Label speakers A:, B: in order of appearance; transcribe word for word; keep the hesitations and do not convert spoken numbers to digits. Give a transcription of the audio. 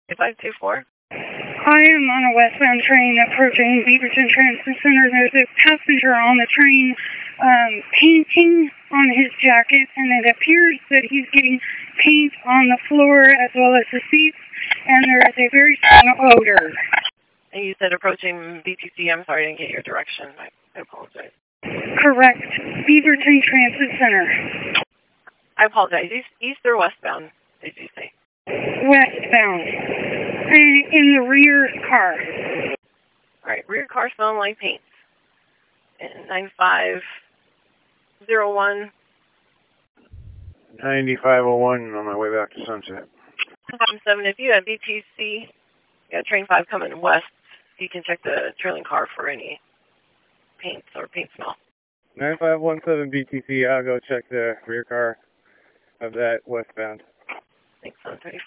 A: five two four.
B: I am on a westbound train approaching Beaverton Transit Center. There's a passenger on the train um, painting on his jacket, and it appears that he's getting paint on the floor as well as the seats, and there is a very strong odor.
A: And you said approaching B T C. I'm sorry I didn't get your direction. I, I apologize.
B: Correct. Beaverton Transit Center.
A: I apologize. East, east or westbound, did you say?
B: Westbound. And in the rear car.
A: All right. Rear car smelling like paint. And nine five zero one.
C: ninety-five oh one on my way back to Sunset.
A: five seven. If you have B T C, you got train five coming west, you can check the trailing car for any paint or paint smell.
C: nine five one seven B T C, I'll go check the rear car of that westbound.
A: Thanks, seven thirty-four.